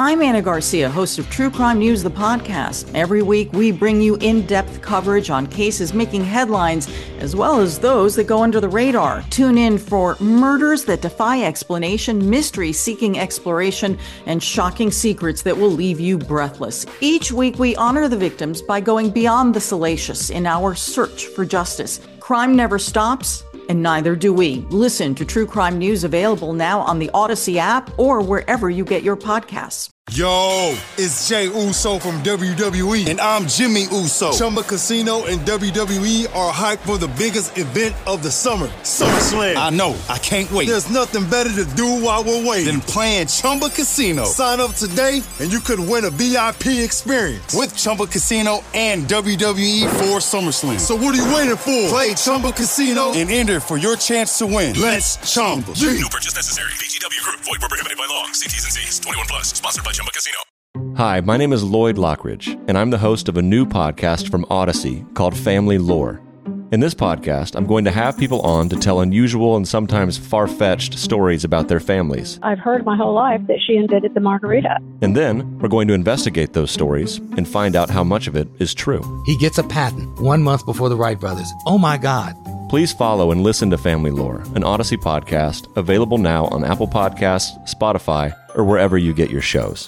I'm Anna Garcia, host of True Crime News, the podcast. Every week, we bring you in-depth coverage on cases making headlines, as well as those that go under the radar. Tune in for murders that defy explanation, mystery seeking exploration, and shocking secrets that will leave you breathless. Each week, we honor the victims by going beyond the salacious in our search for justice. Crime never stops, and neither do we. Listen to True Crime News, available now on the Odyssey app or wherever you get your podcasts. Yo, it's Jay Uso from WWE, and I'm Jimmy Uso. Chumba Casino and WWE are hyped for the biggest event of the summer, SummerSlam. I know, I can't wait. There's nothing better to do while we're waiting than playing Chumba Casino. Sign up today, and you could win a VIP experience with Chumba Casino and WWE for SummerSlam. So what are you waiting for? Play Chumba Casino and enter for your chance to win. Let's Chumba. No purchase necessary. VGW Group. Void where prohibited by law. See T's and C's. 21 plus. Sponsored by Chumba Casino. Hi, my name is Lloyd Lockridge, and I'm the host of a new podcast from Odyssey called Family Lore. In this podcast, I'm going to have people on to tell unusual and sometimes far-fetched stories about their families. I've heard my whole life that she invented the margarita. And then we're going to investigate those stories and find out how much of it is true. He gets a patent 1 month before the Wright brothers. Oh my God. Please follow and listen to Family Lore, an Odyssey podcast, available now on Apple Podcasts, Spotify, or wherever you get your shows.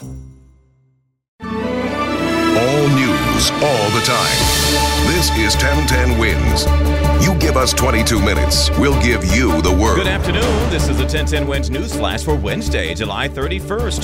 All news, all the time. This is 1010 Wins. You give us 22 minutes, we'll give you the word. Good afternoon. This is the 1010 Wins News Flash for Wednesday, July 31st,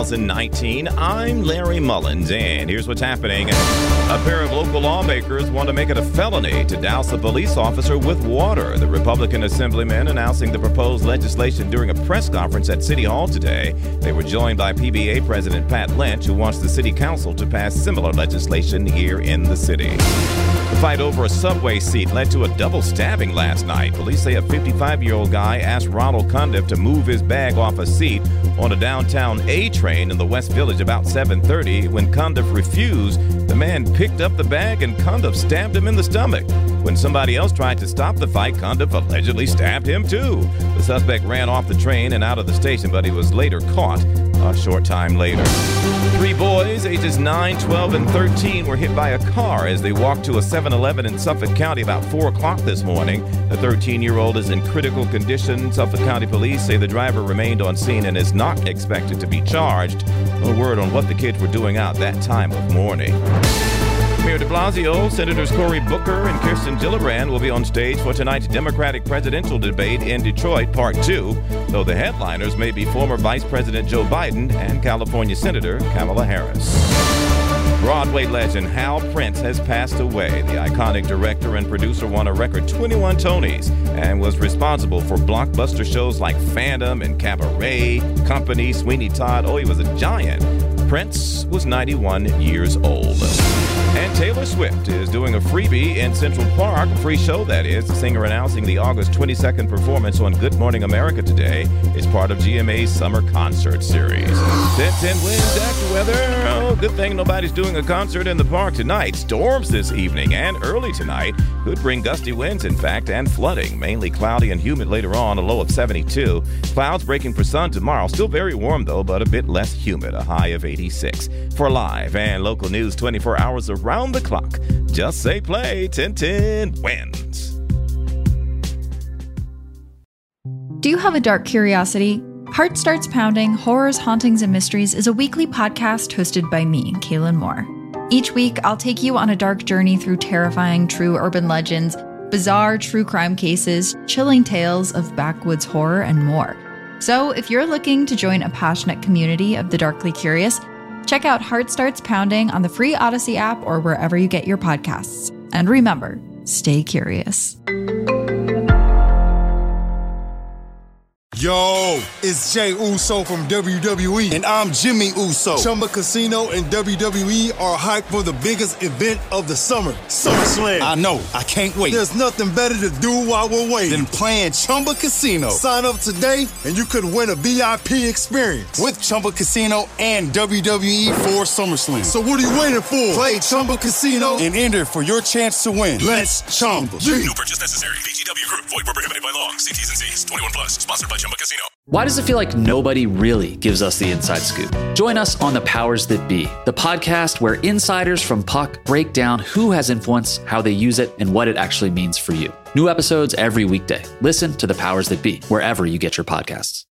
2019. I'm Larry Mullins, and here's what's happening. A pair of local lawmakers want to make it a felony to douse a police officer with water. The Republican assemblymen announcing the proposed legislation during a press conference at City Hall today. They were joined by PBA President Pat Lynch, who wants the City Council to pass similar legislation here in the city. The fight over a subway seat led to a double stabbing last night. Police say a 55-year-old guy asked Ronald Cundiff to move his bag off a seat on a downtown A train in the West Village about 7:30. When Cundiff refused, the man picked up the bag and Cundiff stabbed him in the stomach. When somebody else tried to stop the fight, Cundiff allegedly stabbed him too. The suspect ran off the train and out of the station, but he was later caught a short time later. 3 boys, ages 9, 12, and 13, were hit by a car as they walked to a 7-Eleven in Suffolk County about 4 o'clock this morning. The 13-year-old is in critical condition. Suffolk County police say the driver remained on scene and is not expected to be charged. No word on what the kids were doing out that time of morning. Mayor de Blasio, Senators Cory Booker and Kirsten Gillibrand will be on stage for tonight's Democratic presidential debate in Detroit, Part 2, though the headliners may be former Vice President Joe Biden and California Senator Kamala Harris. Broadway legend Hal Prince has passed away. The iconic director and producer won a record 21 Tonys and was responsible for blockbuster shows like Phantom and Cabaret, Company, Sweeney Todd. Oh, he was a giant. Prince was 91 years old. And Taylor Swift is doing a freebie in Central Park, a free show that is. The singer announcing the August 22nd performance on Good Morning America today is part of GMA's summer concert series. 1010 Wins after weather. Oh, good thing nobody's doing a concert in the park tonight. Storms this evening and early tonight could bring gusty winds, in fact, and flooding. Mainly cloudy and humid later on, a low of 72. Clouds breaking for sun tomorrow. Still very warm, though, but a bit less humid, a high of 86. For live and local news 24 hours around the clock, just say play. 1010 Wins. Do you have a dark curiosity? Heart Starts Pounding, Horrors, Hauntings, and Mysteries is a weekly podcast hosted by me, Kaylin Moore. Each week, I'll take you on a dark journey through terrifying true urban legends, bizarre true crime cases, chilling tales of backwoods horror, and more. So if you're looking to join a passionate community of the darkly curious, check out Heart Starts Pounding on the free Odyssey app or wherever you get your podcasts. And remember, stay curious. Yo, it's Jay Uso from WWE, and I'm Jimmy Uso. Chumba Casino and WWE are hyped for the biggest event of the summer, SummerSlam. I know, I can't wait. There's nothing better to do while we're waiting than playing Chumba Casino. Sign up today, and you could win a VIP experience with Chumba Casino and WWE for SummerSlam. So what are you waiting for? Play Chumba Casino and enter for your chance to win. Let's Chumba. No purchase necessary. VGW Group. Void where prohibited by law. See T's and C's. 21 plus. Sponsored by Chumba Chumba Casino. Why does it feel like nobody really gives us the inside scoop? Join us on The Powers That Be, the podcast where insiders from Puck break down who has influence, how they use it, and what it actually means for you. New episodes every weekday. Listen to The Powers That Be, wherever you get your podcasts.